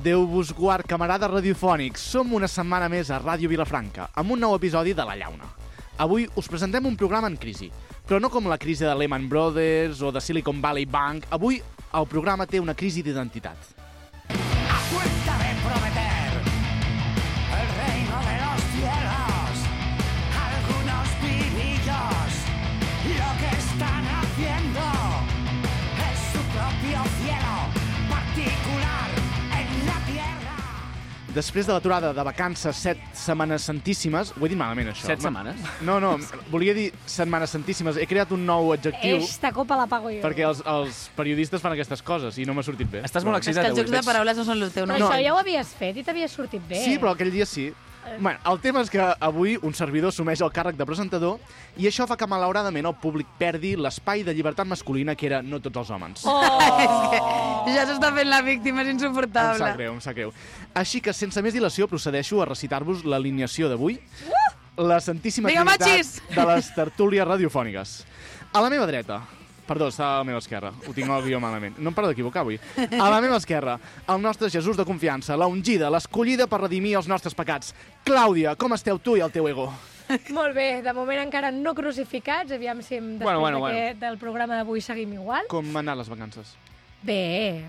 Déu vos guard, camarades radiofònics. Som una setmana més a Ràdio Vilafranca, amb un nou episodi de La Llauna. Avui us presentem un programa en crisi, però no com la crisi de Lehman Brothers o de Silicon Valley Bank. Avui el programa té una crisi d'identitat. A fuerza de prometer el reino de los cielos, algunos vivillos lo que están haciendo es su propio cielo particular en la tierra. Després de l'aturada de vacances 7 setmanes santíssimes... Ho he dit malament, això. 7 setmanes? No, volia dir setmanes santíssimes. He creat un nou adjectiu Esta copa la pago jo. perquè els periodistes fan aquestes coses i no m'ha sortit bé. Estàs molt És que excitat els avui. jocs de paraules no són el teu, Però no? això ja ho havies fet i t'havia sortit bé. Sí, però aquell dia sí. Bueno, el tema és que avui un servidor assumeix el càrrec de presentador i això fa que, malauradament, el públic perdi l'espai de llibertat masculina que era no tots els homes. És que ja s'està fent la víctima, és Em insuportable. sap greu. Així que, sense més dilació, procedeixo a recitar-vos l'alineació d'avui. La santíssima Vinga, machis! de les tertúlies radiofòniques. A la meva dreta... Perdó, està a la meva esquerra. Ho tinc el guió malament. No em paro d'equivocar avui. A la meva esquerra, el nostre Jesús de confiança, la ungida, l'escollida per redimir els nostres pecats. Clàudia, com esteu tu i el teu ego? Molt bé, de moment encara no crucificats, aviam si després Bueno. del programa d'avui seguim igual. Com han anat les vacances? Bé.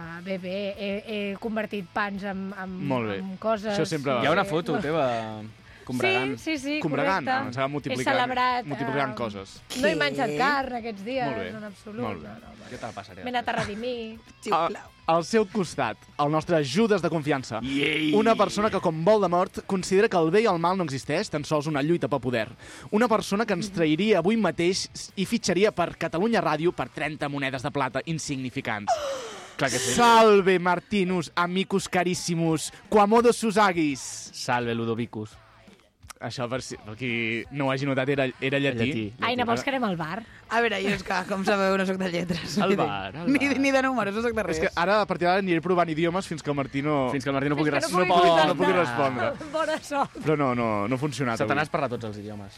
He convertit pans en Molt bé. en coses... Això sempre- Hi ha una foto teva combregant. Sí, Combregant, correcte. ens ha multiplicant, He celebrat, multiplicant coses. No he menjat carn aquests dies, Molt bé, en absolut. molt bé. No. Jo te la passaré. M'he anat a redimir. Sisplau. Al seu costat, el nostre Judes de confiança. Iei! Una persona que, com Voldemort, considera que el bé i el mal no existeix, tan sols una lluita pel poder. Una persona que ens trairia avui mateix i fitxaria per Catalunya Ràdio per 30 monedes de plata insignificants. Clar que sí. Salve, Martinus, amicus caríssimus, quamodo sus agis. Salve, Ludovicus. Això, per qui no ho hagi notat, era llatí. Aina, vols que anem al bar? A veure, jo és que, com sabeu, no soc de lletres. Al bar, al Ni, bar. ni de números, no soc de res. És que ara, a partir d'ara, aniré provant idiomes fins que el Martí no... Fins que el Martí no pugui Fins que no respondre. pugui respondre. Bona sort. Però no ha funcionat Satanàs avui. parla tots els idiomes.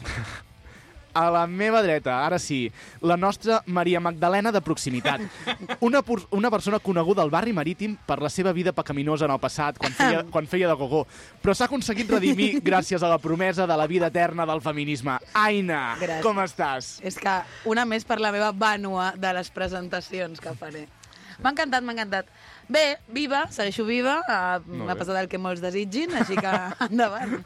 A la meva dreta, ara sí, la nostra Maria Magdalena de proximitat. Una persona coneguda al barri marítim per la seva vida pecaminosa en el passat, quan feia de gogó, però s'ha aconseguit redimir gràcies a la promesa de la vida eterna del feminisme. Aina, Gràcies. com estàs? És que una més per la meva vànua de les presentacions que faré. M'ha encantat. Bé, viva, segueixo viva, Molt m'ha bé. passat el que molts desitgin, així que endavant.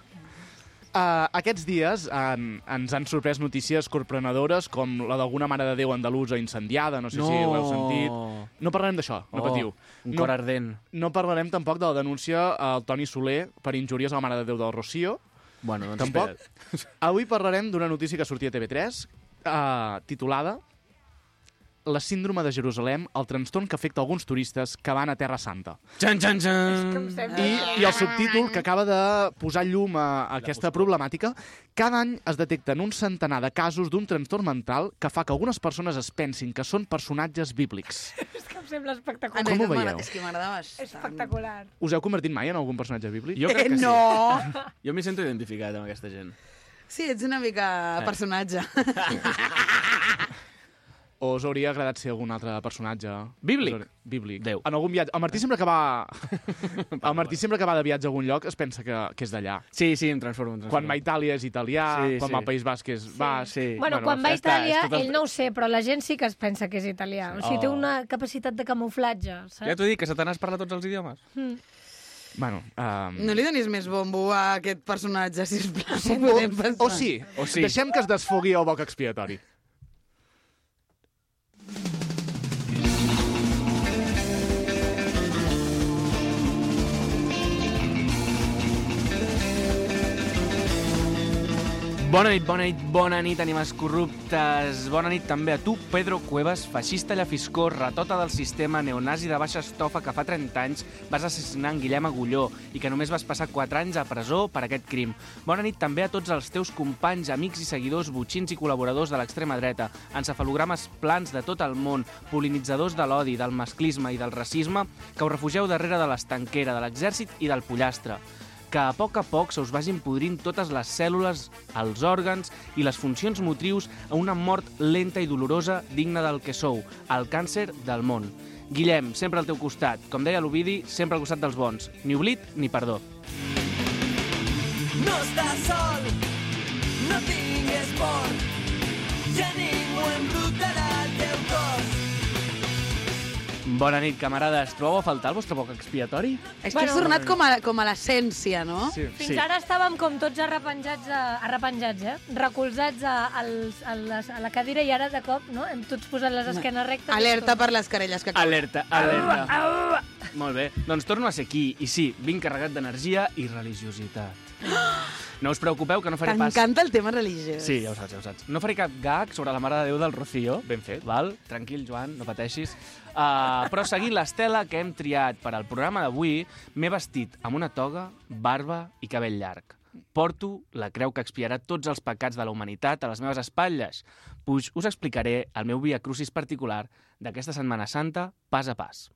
Aquests dies ens han sorprès notícies corprenedores com la d'alguna mare de Déu andalusa incendiada, no sé si l'heu sentit. No parlarem d'això, no patiu. Un cor ardent. No parlarem tampoc de la denúncia al Toni Soler per injúries a la mare de Déu del Rocío. Bueno, doncs Tampoc. espera't. Avui parlarem d'una notícia que sortia a TV3, titulada La síndrome de Jerusalem, el trastorn que afecta alguns turistes que van a Terra Santa. Xan, xan, Que em xan. sembla... I el subtítol que acaba de posar llum a aquesta problemàtica, cada any es detecten un centenar de casos d'un trastorn mental que fa que algunes persones es pensin que són personatges bíblics. És que em sembla espectacular. Com ho veieu? És que m'agrada bastant. Espectacular. Us heu convertit mai en algun personatge bíblic? Jo crec que sí. No! Jo m'hi sento identificat amb aquesta gent. Sí, ets una mica personatge. O us hauria agradat ser algun altre personatge? Bíblic? Bíblic. Déu. En algun viatge. El Martí sempre que va... El Martí sempre que va de viatge a algun lloc es pensa que és d'allà. Sí, em transformo. Quan va a Itàlia és italià, Sí, quan sí. va al País Basc és basc. Sí. Bueno, quan va a ja està, Itàlia, és tot el- ell no ho sé, però la gent sí que es pensa que és italià. O sigui, té una capacitat de camuflatge, saps? Ja t'ho dic, que Satanàs parla tots els idiomes. Bueno, No li donis més bombo a aquest personatge, sisplau. Podem pensar. o sí. O sí. Deixem que es desfogui el boc expiatori. Bona nit, ànimes corruptes. Bona nit també a tu, Pedro Cuevas, feixista llafiscó, ratota del sistema neonazi de baixa estofa que fa 30 anys vas assassinar en Guillem Agulló i que només vas passar 4 anys a presó per aquest crim. Bona nit també a tots els teus companys, amics i seguidors, botxins i col·laboradors de l'extrema dreta, encefalogrames plans de tot el món, polinitzadors de l'odi, del masclisme i del racisme, que us refugieu darrere de l'estanquera, de l'exèrcit i del pollastre. Que a poc se us vagin podrint totes les cèl·lules, els òrgans i les funcions motrius a una mort lenta i dolorosa digna del que sou, el càncer del món. Guillem, sempre al teu costat. Com deia l'Ovidi, sempre al costat dels bons. Ni oblit ni perdó. No estàs sol, no tingues por, ja ningú embrutarà el teu cos. Bona nit, camarades. Trobeu a faltar el vostre boc expiatori? És que has tornat com a l'essència, no? Sí. Fins ara estàvem com tots arrepenjats, recolzats a la cadira i ara de cop, no? Hem tots posat les esquenes rectes. Alerta per les querelles que cauen. Alerta. Molt bé. Doncs torno a ser aquí. I sí, vinc carregat d'energia i religiositat. No us preocupeu que no faré pas... T'encanta el tema religiós. Sí, ja ho saps. No faré cap gag sobre la Mare de Déu del Rocío. Ben fet. Val? Tranquil, Joan, no pateixis. Però seguint l'estela que hem triat per al programa d'avui, m'he vestit amb una toga, barba i cabell llarg. Porto la creu que expiarà tots els pecats de la humanitat a les meves espatlles. Us explicaré el meu via crucis particular d'aquesta Setmana Santa, pas a pas.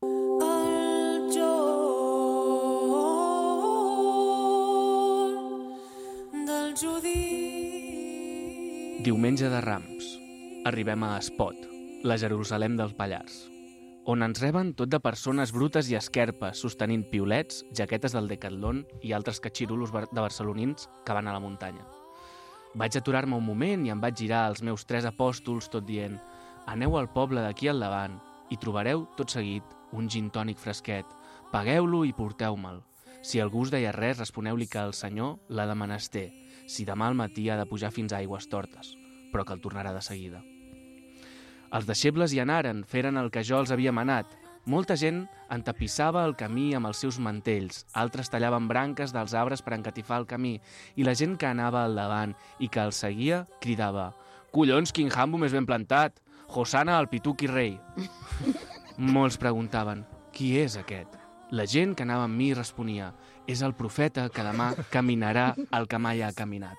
Diumenge de Rams. Arribem a Espot, la Jerusalem dels Pallars, on ens reben tot de persones brutes i esquerpes sostenint piulets, jaquetes del Decathlon i altres catxirulos de barcelonins que van a la muntanya. Vaig aturar-me un moment i em vaig girar als meus 3 apòstols tot dient: aneu al poble d'aquí al davant i trobareu tot seguit un gin tònic fresquet. Pagueu-lo i porteu-me'l. Si algú us deia res, responeu-li que el senyor l'ha de menester. Si demà al matí ha de pujar fins a Aigües Tortes, però que el tornarà de seguida. Els deixebles hi anaren, feren el que jo els havia manat. Molta gent entapissava el camí amb els seus mantells, altres tallaven branques dels arbres per encatifar el camí, i la gent que anava al davant i que el seguia cridava: «Collons, quin jambo més ben plantat! Hosanna al pituqui rei!» Molts preguntaven: «Qui és aquest?» La gent que anava amb mi responia: «És el profeta que demà caminarà el que mai ha caminat».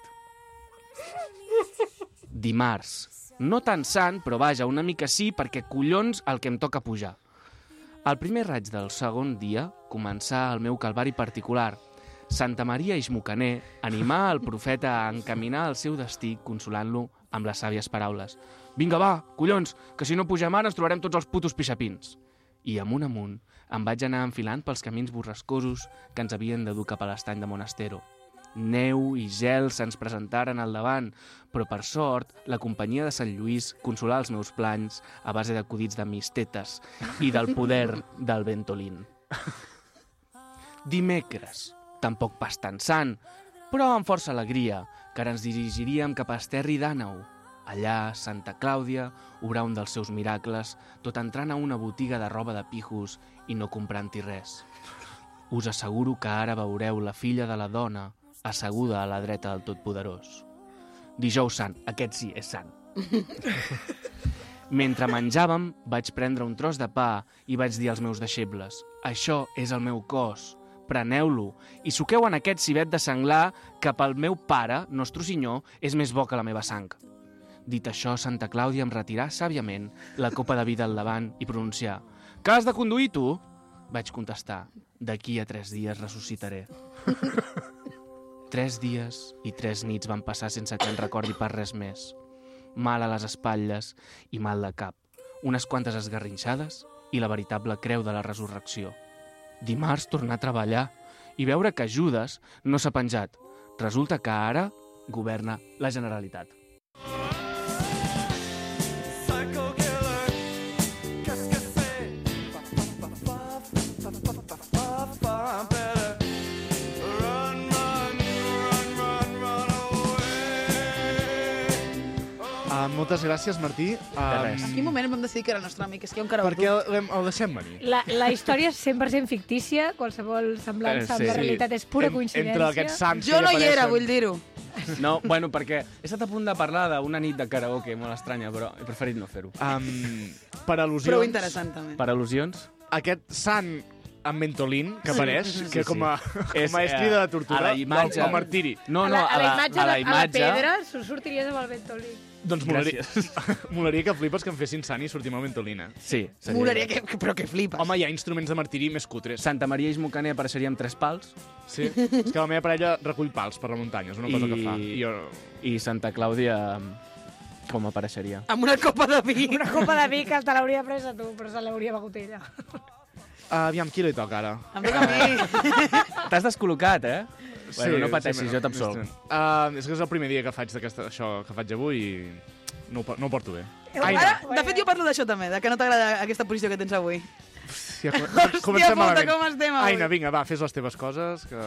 Dimarts. No tan sant, però vaja, una mica sí, perquè collons el que em toca pujar. Al primer raig del segon dia començà el meu calvari particular. Santa Maria Ixmucaner animà el profeta a encaminar el seu destí consolant-lo amb les sàvies paraules: «Vinga, va, collons, que si no pugem ara ens trobarem tots els putos pixapins». I amunt em vaig anar enfilant pels camins borrascosos que ens havien de dur cap a l'estany de Monastero. Neu i gel se'ns presentaren al davant, però per sort la companyia de Sant Lluís consolà els meus planys a base d'acudits de mis tetes i del poder del Ventolin. Dimecres, tampoc pas tan sant, però amb força alegria, que ara ens dirigiríem cap a Esterri d'Àneu. Allà, Santa Clàudia obrà un dels seus miracles, tot entrant a una botiga de roba de pijos i no comprant-hi res. Us asseguro que ara veureu la filla de la dona asseguda a la dreta del Totpoderós. Dijous Sant, aquest sí, és sant. Mentre menjàvem, vaig prendre un tros de pa i vaig dir als meus deixebles: «Això és el meu cos, preneu-lo i suqueu en aquest civet de senglar que pel meu pare, nostre senyor, és més bo que la meva sang». Dit això, Santa Clàudia em retirà sàviament la copa de vi del davant i pronuncià: «Que has de conduir, tu?» Vaig contestar: «D'aquí a 3 dies ressuscitaré». 3 dies i 3 nits van passar sense que en recordi pas res més. Mal a les espatlles i mal de cap, unes quantes esgarrinxades i la veritable creu de la resurrecció. Dimarts tornar a treballar i veure que Judes no s'ha penjat. Resulta que ara governa la Generalitat. Moltes gràcies, Martí. res. En quin moment vam decidir que era el nostre amic? És que hi ha un carabatut. Perquè el deixem venir. La història és 100% fictícia, qualsevol semblança amb la realitat és pura coincidència. Entre aquests sants Jo que no hi era, apareixen. vull dir-ho. No, bueno, perquè he estat a punt de parlar d'una nit de karaoke molt estranya, però he preferit no fer-ho. Per al·lusions... Prou interessant, també. Per al·lusions? Aquest sant amb Ventolin que apareix, que com a estri de tortura, a la imatge... o martiri. No, no, a la imatge, a la a la imatge... pedra, sortiries amb el Ventolí. Doncs molaria que flipes que em fessin sant i sortim a Ventolina. Sí, seria... Molaria però que flipes. Home, hi ha instruments de martiri més cutres. Santa Maria Ixmucaner apareixeria amb 3 pals Sí, és que la meva parella recull pals per la muntanya, és una cosa que fa. i Santa Clàudia Com apareixeria? Amb una copa de vi. Una copa de vi que te l'hauria pres a tu, però se l'hauria begut ella. Aviam, qui li toca ara? Em toca a mi. T'has descol·locat, eh? Bueno, no pateixis, jo t'absolc. És que és el primer dia que faig això que faig avui i no ho porto bé. Ara, de fet, jo parlo d'això també, de que no t'agrada aquesta posició que tens avui. Hòstia, Hòstia puta, com estem avui. Aina, vinga, va, fes les teves coses, que...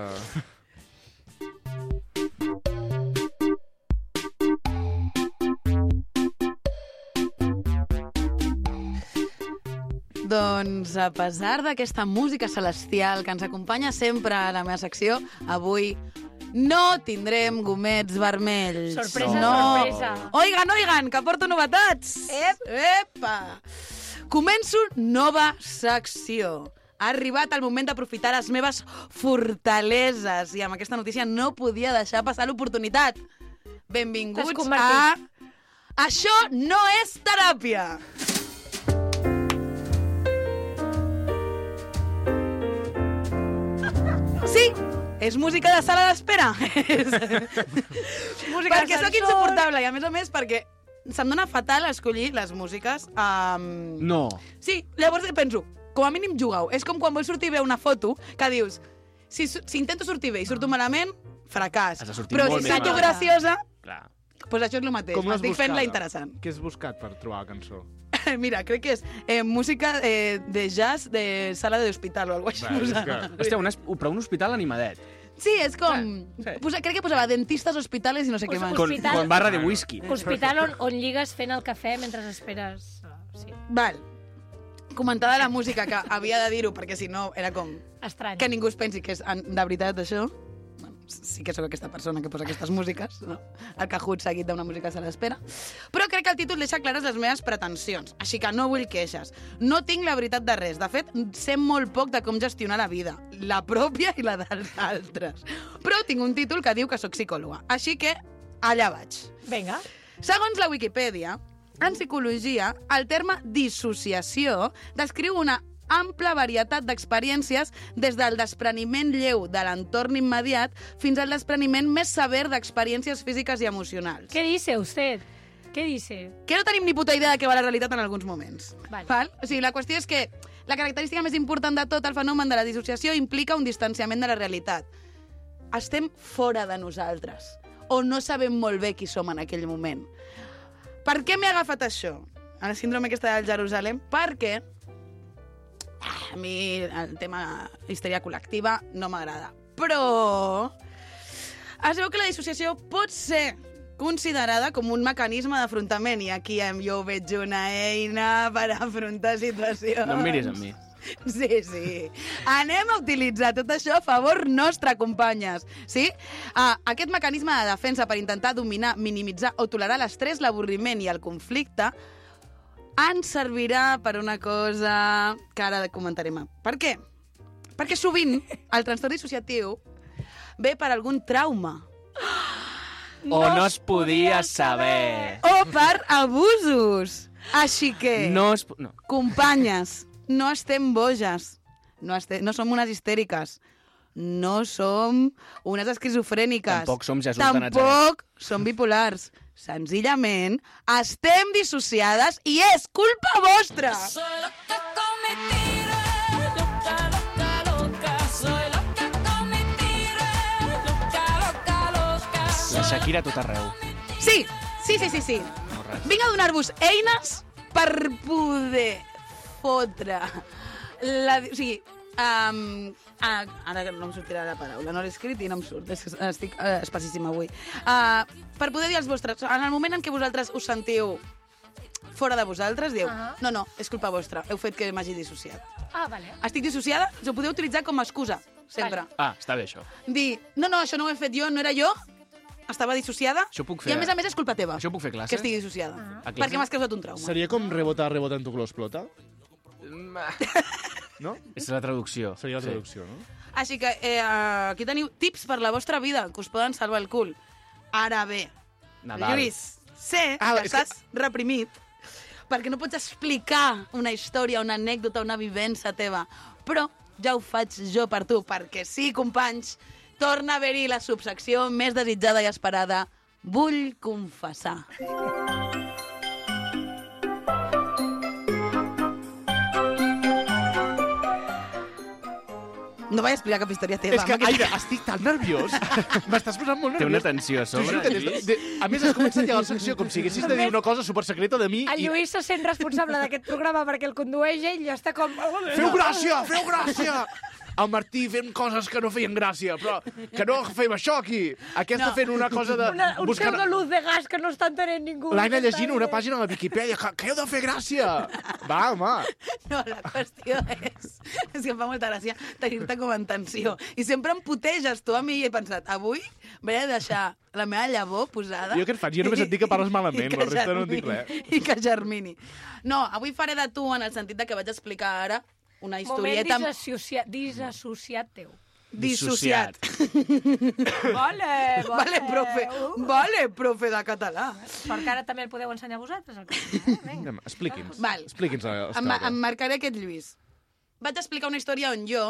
Doncs, a pesar d'aquesta música celestial que ens acompanya sempre a la meva secció, avui no tindrem gomets vermells. Sorpresa, no. sorpresa. Oigan, que porto novetats. Epa! Començo nova secció. Ha arribat el moment d'aprofitar les meves fortaleses i amb aquesta notícia no podia deixar passar l'oportunitat. Benvinguts T'has convertit. a Això no és teràpia. Sí, és música de sala d'espera. Música Perquè sóc d'ascensor. insuportable i, a més, perquè se'm dona fatal escollir les músiques. No. Sí, llavors penso, com a mínim jugueu. És com quan vols sortir bé una foto que dius, si intento sortir bé i surto malament, fracàs. Has de sortir Però molt si més surto malament. graciosa, Clar. doncs això és el mateix. Com l'has Estic fent-la buscada? interessant. Què has buscat per trobar la cançó? Mira, crec que és música de jazz de sala d'hospital o alguna cosa Va, és així. que- Hòstia, però un hospital animadet. Sí, és com... Sí. Crec que posava dentistes, hospitales i no sé què més. Hospital. Con barra de whisky. Hospital on lligues fent el cafè mentre esperes. Sí, Val. Comentada la música, que havia de dir-ho, perquè si no era com... estrany. Que ningú es pensi que és de veritat això. Bueno, sí que sóc aquesta persona que posa aquestes músiques, no? El Kahoot seguit d'una música a l'espera. Però crec que el títol deixa clares les meves pretensions, així que no vull queixes. No tinc la veritat de res. De fet, sé molt poc de com gestionar la vida, la pròpia i la dels altres. Però tinc un títol que diu que sóc psicòloga, així que allà vaig. Vinga. Segons la Wikipedia, en psicologia, el terme dissociació descriu una ampla varietat d'experiències des del despreniment lleu de l'entorn immediat fins al despreniment més sever d'experiències físiques i emocionals. ¿Qué dice usted? ¿Qué dice? Que no tenim ni puta idea de què va la realitat en alguns moments. Vale. Val? O sigui, la qüestió és que la característica més important de tot el fenomen de la dissociació implica un distanciament de la realitat. Estem fora de nosaltres, o no sabem molt bé qui som en aquell moment. Per què m'he agafat això? A la síndrome aquesta del Jerusalem? Perquè a mi el tema histèria col·lectiva no m'agrada. Però es veu que la dissociació pot ser considerada com un mecanisme d'afrontament i aquí jo veig una eina per afrontar situacions. No em miris a mi. Sí, sí. Anem a utilitzar tot això a favor nostre, companyes. Sí? Aquest mecanisme de defensa per intentar dominar, minimitzar o tolerar l'estrès, l'avorriment i el conflicte ens servirà per una cosa que ara comentarem. Per què? Perquè sovint el trastorn dissociatiu ve per algun trauma O no es podia saber. o per abusos. Així que... No. Companyes, no estem boges, no som unes histèriques, no som unes esquizofrèniques. Tampoc som Jesús de Natzaret. Tampoc som bipolars. Senzillament, estem dissociades i és culpa vostra! Soy loca con mi tira, loca, loca, loca. Soy loca con mi tira, loca, loca, loca. La Shakira a tot arreu. Sí. No, res. Vinc a donar-vos eines per poder fotre o sigui, ara no em sortirà la paraula, no l'he escrit i no em surt, estic espessíssima avui. Per poder dir als vostres... En el moment en què vosaltres us sentiu fora de vosaltres, diu, no, és culpa vostra, heu fet que m'hagi dissociat. Ah, vale. Estic dissociada, us ho podeu utilitzar com a excusa, sempre. Ah, està bé, això. Dir, no, això no ho he fet jo, no era jo, estava dissociada, Això ho puc i fer. a més és culpa teva, Això ho puc fer a classe? que estigui dissociada. A classe? Perquè m'has causat un trauma. Seria com rebota en tu que lo explota? No? És la traducció. Seria la traducció, no? Així que aquí teniu tips per la vostra vida que us poden salvar el cul. Ara bé, Nadal. Lluís, sé Ah, que és que- estàs reprimit perquè no pots explicar una història, una anècdota, una vivència teva, però ja ho faig jo per tu, perquè sí, companys, torna a haver-hi la subsecció més desitjada i esperada, vull confessar. No vaig explicar cap història teva. És que, amb aquest- Aire, estic tan nerviós. M'estàs posant molt Té una nerviós. tensió a sobre. A més, has començat ja la secció com si haguessis de dir una cosa supersecreta de mi El i... Lluís se sent responsable d'aquest programa perquè el condueix ell i està com... Feu gràcia, feu gràcia! El Martí fent coses que no feien gràcia, però que no fem això aquí. Aquesta fent una cosa de... Un cel de luz de gas que no està entenent ningú. L'Aina llegint una pàgina a la Viquipèdia, que heu de fer gràcia. Va, home. No, la qüestió és que em fa molta gràcia tenir-te com en tensió. I sempre em puteges tu a mi i he pensat, avui vaig a deixar la meva llavor posada... Jo què et faig? Jo només et dic que parles malament, i que la resta no et dic res. I que germini. No, avui faré de tu en el sentit de que vaig explicar ara una historieta... Moment disassociat teu. Dissociat. Vale, profe. Vale, profe de català. Sort que ara també el podeu ensenyar vosaltres, el català. Vinga. Expliqui'ns. Val. Expliqui'ns els Em traves. marcaré aquest Lluís. Vaig explicar una història on jo...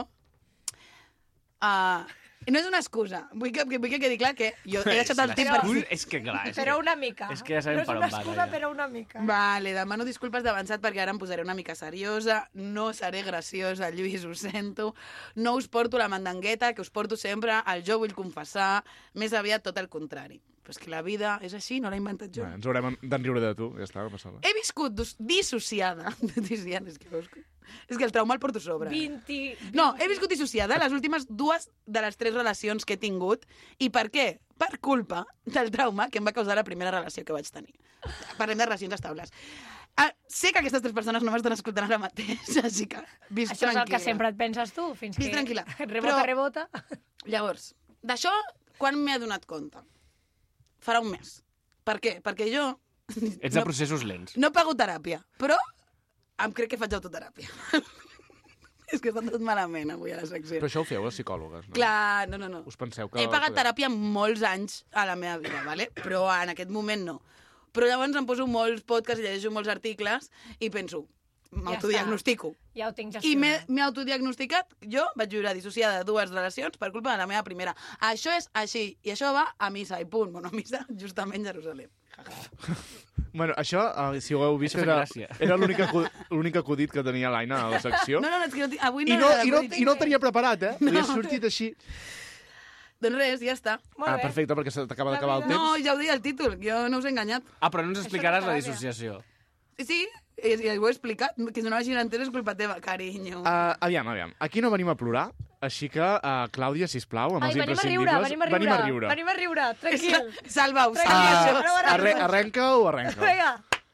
no és una excusa. Vull que quedi clar que jo he deixat el temps per... És que clar, Però una mica. És que ja sabem no per on és una va, excusa, Laia. però una mica. Vale, demano disculpes d'avançat perquè ara em posaré una mica seriosa. No seré graciosa, Lluís, ho sento. No us porto la mandangueta que us porto sempre, el jo vull confessar, més aviat tot el contrari. Però és que la vida és així, no l'he inventat jo. Ens haurem d'enriure de tu, ja està, no passa res. He viscut dissociada. És que el trauma el porto a sobre. 20... No, he viscut dissociada les últimes 2 de les 3 relacions que he tingut. I per què? Per culpa del trauma que em va causar la primera relació que vaig tenir. Parlem de relacions estables. Sé que aquestes 3 persones no m'estan escoltant ara mateix, així que visc Això és el tranquil·la. que sempre et penses tu, fins Vis que... tranquil·la. Rebota. Llavors, d'això, quan m'he adonat compte? Farà un mes. Per què? Perquè jo... Ets de processos lents. No pago teràpia, però em crec que faig autoteràpia. És que està tot malament avui a la secció. Però això ho feu, les psicòlogues, no? Clar, no. Us penseu que... He pagat teràpia molts anys a la meva vida, ¿vale? Però en aquest moment no. Però llavors em poso molts podcasts i llegeixo molts articles i penso, m'autodiagnostico. Ja ho tinc I gestionat. m'he autodiagnosticat, jo vaig viure dissociada de 2 relacions per culpa de la meva primera. Això és així, i això va a missa i punt. Bueno, a missa, justament Jerusalem. Bueno, això, si ho heu vist, Això fa gràcia. era l'únic acudit que tenia l'Aina a la secció. No, és que avui I no... no el tenia preparat, eh? Li ha sortit així. Doncs res, ja està. Molt bé. Perfecte, perquè se t'acaba d'acabar el temps. No, ja ho deia el títol, jo no us he enganyat. Però no ens explicaràs la teràpia. dissociació. Sí, ja ho he explicat, que si no hagin entès és culpa teva, carinyo. Aviam. Aquí no venim a plorar, així que, Clàudia, sisplau, amb els Venim a imprescindibles... riure. Venim a riure, tranquil. Salva-ho, Tranquil. salva-ho. Arrenca-ho. Vinga.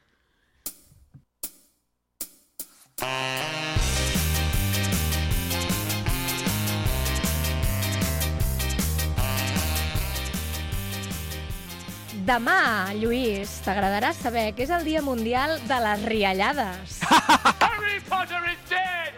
Demà, Lluís, t'agradarà saber que és el Dia Mundial de les Riallades. Harry Potter is dead!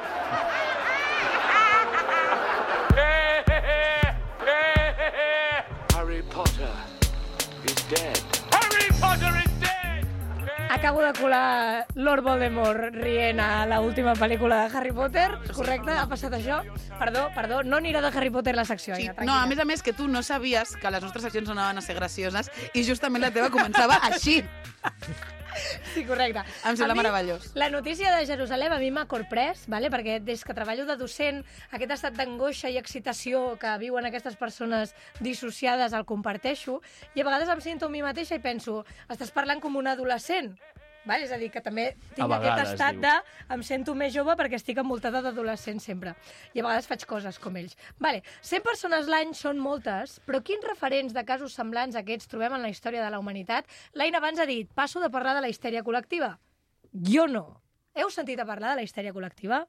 Harry Potter is dead. Harry Potter is dead! Acabo de colar Lord Voldemort rient a l'última pel·lícula de Harry Potter. Correcte? Ha passat això? Perdó, no anirà de Harry Potter la secció. Sí, Aina, no, a tranquil·la. més que tu no sabies que les nostres seccions no anaven a ser gracioses i justament la teva començava així. Sí, correcte. Em sembla A mi, meravellós. La notícia de Jerusalem a mi m'ha corprès, vale? Perquè des que treballo de docent, aquest estat d'angoixa i excitació que viuen aquestes persones dissociades el comparteixo, i a vegades em sento a mi mateixa i penso, estàs parlant com un adolescent. Vale? És a dir, que també tinc A vegades, aquest estat diu. de em sento més jove perquè estic envoltada d'adolescents sempre. I a vegades faig coses com ells. Vale, 100 persones l'any són moltes, però quins referents de casos semblants a aquests trobem en la història de la humanitat? L'Aina abans ha dit, passo de parlar de la histèria col·lectiva. Jo no. Heu sentit a parlar de la histèria col·lectiva?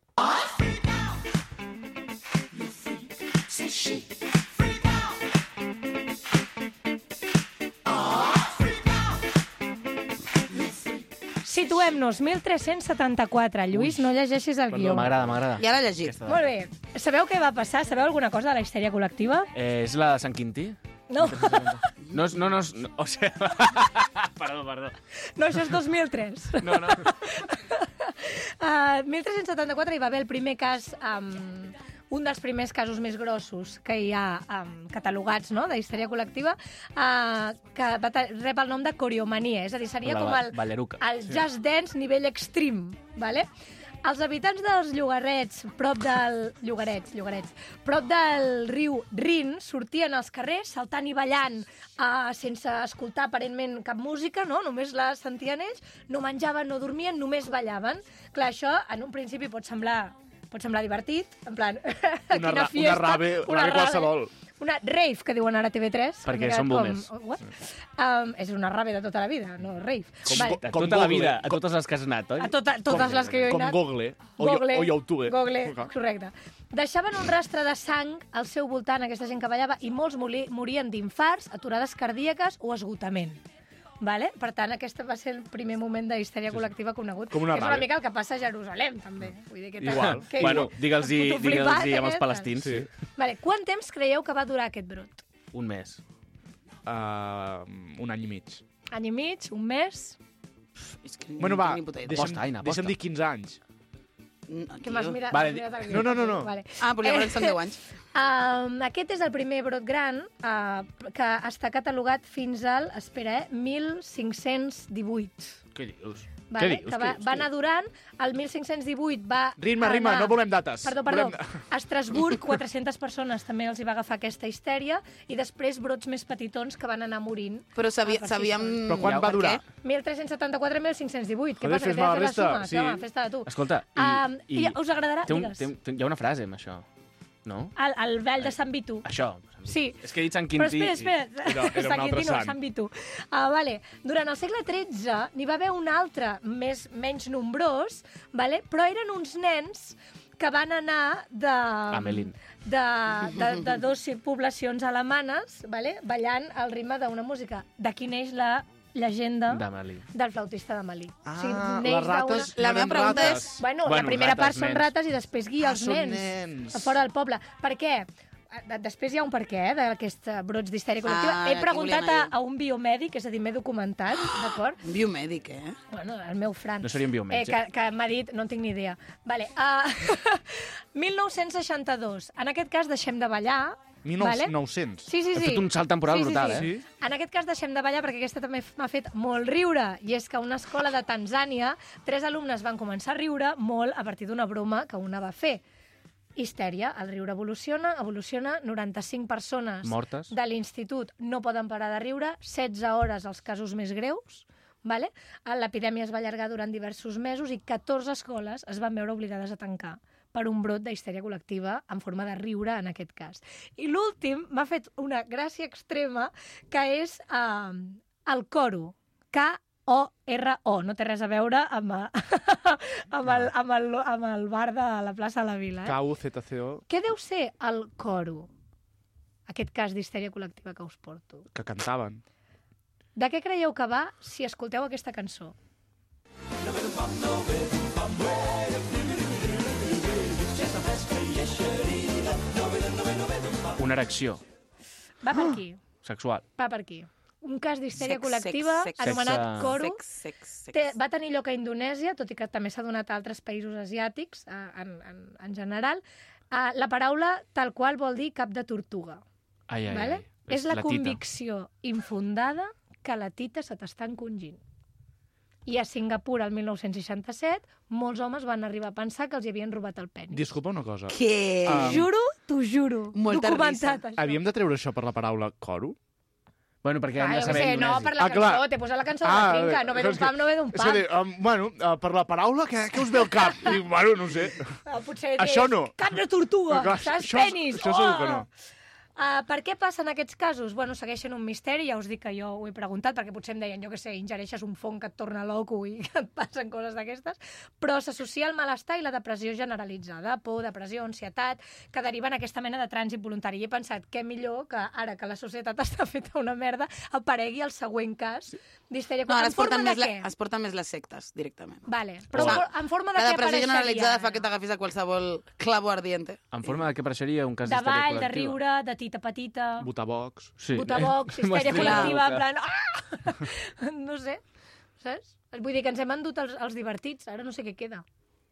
Situem-nos, 1374. Lluís, no llegeixis el guió. M'agrada. I ara llegit. Molt bé. Sabeu què va passar? Sabeu alguna cosa de la histèria col·lectiva? És la de Sant Quintí? No. No, o sigui... Perdó. No, això és 2003. No. 1374 hi va haver el primer cas un dels primers casos més grossos que hi ha catalogats, no?, de histèria col·lectiva, que rep el nom de coreomania, és a dir, seria La com balleruca. el Just Dance nivell extrem, ¿vale? Els habitants dels llogarets, prop del riu Rin, sortien als carrers saltant i ballant sense escoltar aparentment cap música, no? Només la sentien ells, no menjaven, no dormien, només ballaven. Clar, això en un principi pot semblar divertit, en plan, quina fiesta. Una rave qualsevol. Una rave, que diuen ara a TV3. Perquè són boomers. És una rave de tota la vida, no rave. De Com tota la Google. vida, a totes les que has anat, oi? A totes les que jo he Com anat. Google o YouTube. Google, Ok. correcte. Deixaven un rastre de sang al seu voltant, aquesta gent que ballava, i molts morien d'infarts, aturades cardíaques o esgotament. Vale? Per tant, aquest va ser el primer moment de histèria col·lectiva conegut. Com una que és una rave. mica el que passa a Jerusalem, també. Vull dir que Igual. que Bueno, digue'ls-hi puto flipat, amb els aquest. palestins. Sí. Vale. Quant temps creieu que va durar aquest brot? Un mes. Un any i mig. Any i mig? Un mes? És que Bueno, no va, tinc ni puta idea. Aposta, Aina, aposta. deixa'm dir 15 anys. Que m'has mirat? Vale, m'has mirat el no, guió. no, no. Vale. Però llavors són 10 anys. Aquest és el primer brot gran que està catalogat fins al, 1518. Què dius? Vale? Què dius? Que va anar durant, el 1518 va Rima, anar... no volem dates. Perdó. A Estrasburg, 400 persones també els hi va agafar aquesta histèria, i després brots més petitons que van anar morint. Però per si sabíem... Però quan va per durar? què? 1374-1518. Què Joder, passa? Que fes-me la t'he de fer resta, suma? sí. Home, fes-te de tu. Escolta, I us agradarà? Digues. Hi ha una frase amb això, no? El vell de Sant Vitu. Això. Sí. És que he dit Sant Però Quintí. espera. Era un Sant altre Quintí no, sant. Sant Vitu. Vale. Durant el segle XIII n'hi va haver un altre, menys nombrós, vale? Però eren uns nens que van anar Amelín. de dos poblacions alemanes, vale? Ballant al ritme d'una música. D'aquí neix la llegenda D'Amelí. del flautista de Malí. Les rates La no meva eren pregunta rates. és- Bueno, Bueno, la primera rates, part són nens. rates i després guia els són nens, nens. a fora del poble. Per què? Després hi ha un per què d'aquests brots d'histèria col·lectiva. He aquí preguntat volíem anar. a un biomèdic, és a dir, m'he documentat, d'acord? Un biomèdic, Bueno, el meu Fran. No seria un biometge. Que m'ha dit, no en tinc ni idea. Vale. 1962. En aquest cas deixem de ballar. Vale? 1900. Sí. Has fet un salt temporal brutal, Sí. En aquest cas deixem de ballar perquè aquesta també m'ha fet molt riure, i és que a una escola de Tanzània 3 alumnes van començar a riure molt a partir d'una broma que una va fer. Histèria, el riure evoluciona, 95 persones Mortes. de l'institut no poden parar de riure, 16 hores els casos més greus, vale? L'epidèmia es va allargar durant diversos mesos i 14 escoles es van veure obligades a tancar per un brot d'histèria col·lectiva en forma de riure, en aquest cas. I l'últim m'ha fet una gràcia extrema, que és el coro, K-O-R-O, no té res a veure amb el bar de la plaça de la Vila. K-U-Z-C-O, Què deu ser el coro, aquest cas d'histèria col·lectiva que us porto? que cantaven. De què creieu que va si escolteu aquesta cançó? Una erecció Va per aquí, sexual. va per aquí. Un cas d'histèria Sex, col·lectiva sex, sex. anomenat Sexe. coro. Sex. Va tenir lloc a Indonèsia, tot i que també s'ha donat a altres països asiàtics, en general. La paraula tal qual vol dir cap de tortuga. Ai, ai, Vale? ai. És la tita. convicció infundada que la tita se t'està encongint. I a Singapur, el 1967, molts homes van arribar a pensar que els hi havien robat el penis. Disculpa una cosa. Què? T'ho juro, Molta documentat, risa. això. Havíem de treure això per la paraula coro? Bueno, perquè hem Ah, de jo què saber sé, no, indonesi. per la cançó, t'he posat la cançó de la finca, no ve d'un pam, no ve d'un És que, pam. per la paraula, què us ve al cap? Dic, bueno, no sé. Potser Això és no. cap de tortuga, Clar, saps? això- Penis! això segur que no. Per què passen aquests casos? Bueno, segueixen un misteri, ja us dic que jo ho he preguntat, perquè potser em deien, jo què sé, ingereixes un fong que et torna loco i et passen coses d'aquestes, però s'associa el malestar i la depressió generalitzada, por, depressió, ansietat, que deriven aquesta mena de trànsit voluntari. I he pensat que millor que ara que la societat està feta una merda, aparegui el següent cas d'histèria. No, ara En forma de què? es porten més les sectes, directament. Vale, però O en forma de La què depressió apareixeria? generalitzada fa que t'agafis a qualsevol clavo ardiente. En forma de què apareixeria un cas De d'histèria ball, col·lectiva? de riure, de tita petita... Botabocs. Sí. Botabocs, histèria M'estrella la col·lectiva, en boca. plan... Ah! No sé, saps? Vull dir que ens hem endut els divertits, ara no sé què queda.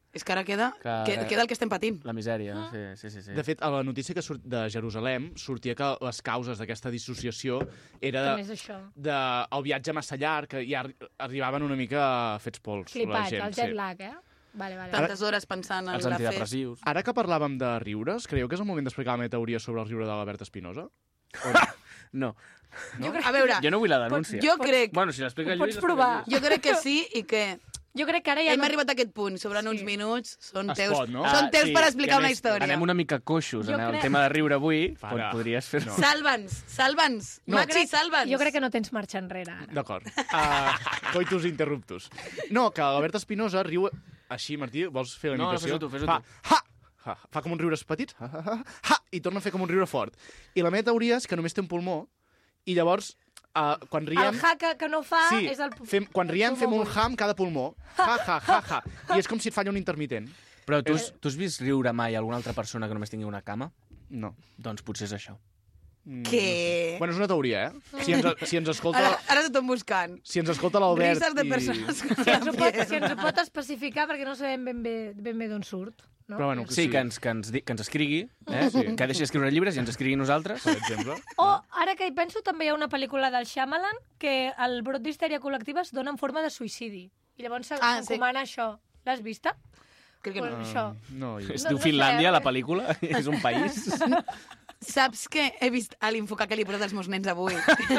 És que ara queda el que estem patint. La misèria, sí. De fet, a la notícia que surt de Jerusalem sortia que les causes d'aquesta dissociació era També és això. el viatge massa llarg, que ja arribaven una mica fets pols. la Flipat, gent, el jet lag, eh? Vale. Tantes hores pensant en Els la fe. antidepressius. Ara que parlàvem de riures, creieu que és el moment d'explicar la meva teoria sobre el riure de l'Albert Espinosa? No, A veure, jo no vull la denúncia. jo crec Bueno, si l'explica Ho Lluís... pots provar. jo crec que sí i que Jo crec que ara ja hem arribat a aquest punt. Sobren uns minuts, són Es teus, pot, no? són teus sí, per i explicar a una més, història. Anem una mica coixos Jo en el crec- tema de riure avui. Para. Podries fer-ho. Salva'ns, Maxi, salva'ns. Jo crec que no tens marxa enrere, ara. D'acord. Coitus interruptus. No, que l'Albert Espinosa riu així, Martí, vols fer la No, imitació? fes-ho tu. Fa com uns riures petits, i torna a fer com un riure fort. I la meva teoria és que només té un pulmó, i llavors, quan riem... El ha que no fa Sí, és el... quan riem fem un ha amb cada pulmó. Ha. I és com si et falla un intermitent. Però tu has vist riure mai alguna altra persona que només tingui una cama? No. Doncs potser és això. Què? Bueno, és una teoria, eh? Si ens escolta... Ara tothom buscant. Si ens escolta l'Albert Risses de persones com Si ens la ho pot especificar, perquè no sabem ben bé d'on surt. No? Però bueno, Sí, que ens escrigui, que deixi d'escriure llibres i ens escrigui nosaltres. per exemple. O, ara que hi penso, també hi ha una pel·lícula del Shyamalan que el brot d'histèria col·lectiva es dona en forma de suïcidi. I llavors s'encomana això. L'has vista? Crec que no. Això. No, Es No diu sé, Finlàndia, eh? la pel·lícula. És un país. Saps que he vist a l'infocar que li he posat als meus nens avui?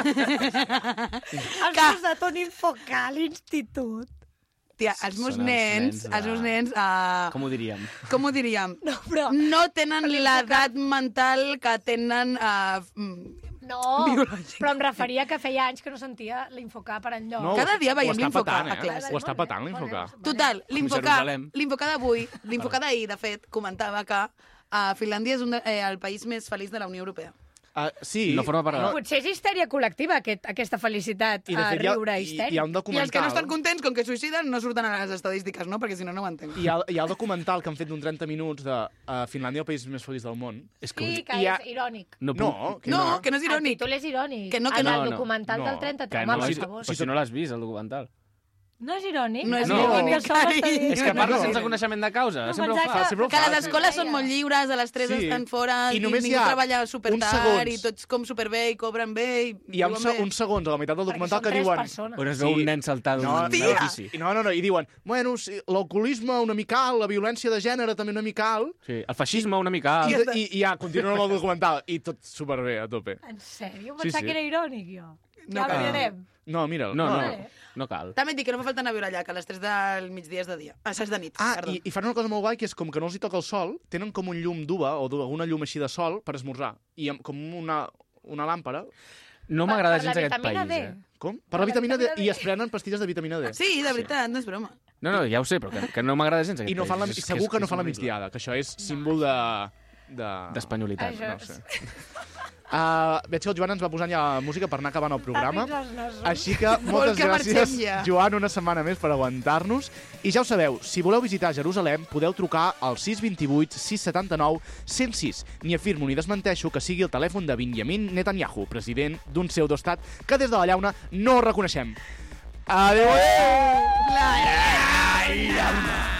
Els meus de Toni Focar a l'institut. Tia, els meus Són nens... Els meus nens... Com ho diríem? Com ho diríem? No, però... No tenen l'edat mental que tenen... No, biològic. però em referia que feia anys que no sentia l'Infocar per enlloc. No, Cada dia ho veiem està l'Infocar petant, a classe. Ho està patant, l'Infocar. Total, Jerusalem. l'Infocar d'avui, l'Infocar d'ahir, de fet, comentava que Finlàndia és el país més feliç de la Unió Europea. Sí. No forma part de la- Potser és histèria col·lectiva, aquesta felicitat, I de a fet riure hi histèric. ha un I els que no documental... estan contents, com que suïciden, no surten a les estadístiques, no? Perquè si no, no ho entenc. Hi ha el documental que han fet d'un 30 minuts de Finlàndia, el país més feliç del món. És que Sí, que hi ha- és irònic. no No, puc... que No, no. que no és El irònic. títol és irònic. Que no, que En no. el documental No. del 33, Que home, no, per si, favor. però si no l'has vist, el documental. No és irònic? No és El irònic, que sol carinyo. està dient. És que parla No. sense coneixement de causa. No, Sempre ho pensava fa. sempre ho Que fa, les sí. escoles són molt lliures, a les 3 Sí. estan fora, I i només ningú hi ha treballa uns supertard, segons. i tots com superbé, i cobren bé, i Hi ha viuen bé. uns segons a la meitat del Perquè documental són que tres diuen... persones. On es veu un nen saltar d'un edifici. No, i diuen, bueno, sí, l'alcoholisme una mica alt, la violència de gènere també una mica alt, Sí, el feixisme una mica i, alt. i ja, continuen amb el documental, i tot superbé, a tope. En sèrio? Sí, Pensava sí. que era irònic, jo. No Ja cal. el mirarem. No, mira'l. No, Vale. no cal. També et dic que no fa falta anar a viure allà, que a les 3 del migdia és de dia. És de nit, perdó. I fan una cosa molt guai, que és com que no els hi toca el sol, tenen com un llum d'uva o alguna llum així de sol per esmorzar. I com una làmpara. No m'agrada Per la gens aquest vitamina país, D. eh? Com? Per la vitamina D. I es prenen pastilles de vitamina D. Sí, de veritat, no és broma. No, ja ho sé, però que no m'agrada gens aquest I no fan país. És segur que no fan la horrible. migdiada, que això és símbol D'espanyolitat. Això No ho sé. Veig que el Joan ens va posant ja música per anar acabant el programa. Tàpics els nassos. Així que moltes que gràcies, marxem ja. Joan, una setmana més per aguantar-nos. I ja ho sabeu, si voleu visitar Jerusalem, podeu trucar al 628 679 106. Ni afirmo ni desmenteixo que sigui el telèfon de Benjamin Netanyahu, president d'un pseudoestat que des de la llauna no reconeixem. Adéu! La...